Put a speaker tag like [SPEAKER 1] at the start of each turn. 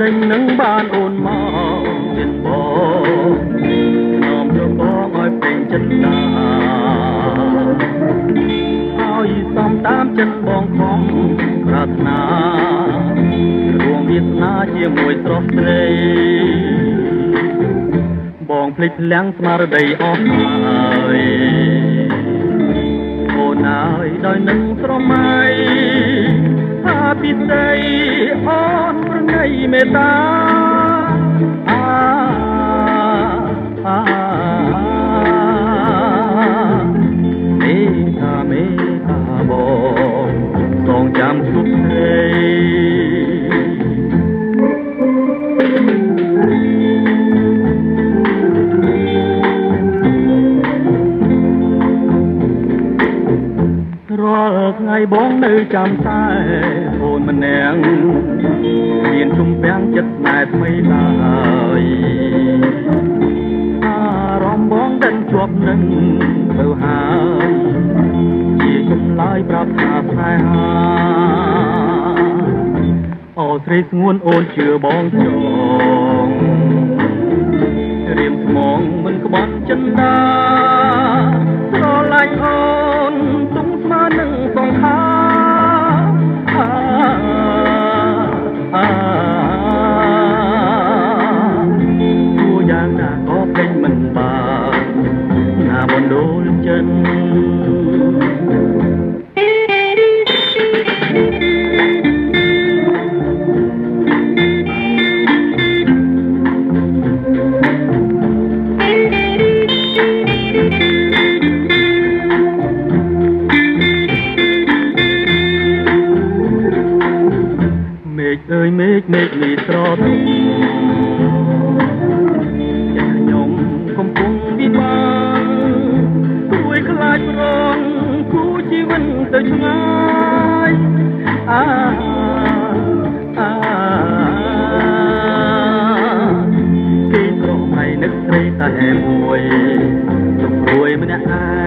[SPEAKER 1] ដេញនឹងបានអូនមកទៀតបងនាំទៅបងឲ្យពេញចិត្តតាហើយសំតាមចិត្តបងខំប្រាថ្នារួមវាសនាជាមួយស្រស់ស្រីបងភ្លេចភ្លាំងស្មារតីអស់ហើយអូនហើយដោយនឹងស្រមៃថាពិសេសអូនប្រណីមេត្តាមេត្តាបងต้องจำสุดเลยរាល់ថ្ងៃបងនៅចាំតែអូនម្នាក់មានជំពាំងចិត្តណែថ្មីឡើយអារម្មណ៍បងដេញជាប់នឹងទៅហើយជាចម្លើយប្រាប់ថាស្នេហាអូស្រីស្ងួនអូនជឿបងចងរៀមស្មងមិនក្បត់ចិនដាស្រឡាញ់អូនទុំស្មើនឹងសង្ខាទូយ៉ាងណាក៏ពេញមិនបានណាបណ្ដូលចិនមេឃនេះស្រទន់យ៉ាងខ្ញុំកំពុងវិបាកទួយខ្លាចប្រងគូជីវិតទៅឆ្ងាយគេក្រមឲ្យនឹកស្រីតែមួយជំរួយម្នាក់ឯង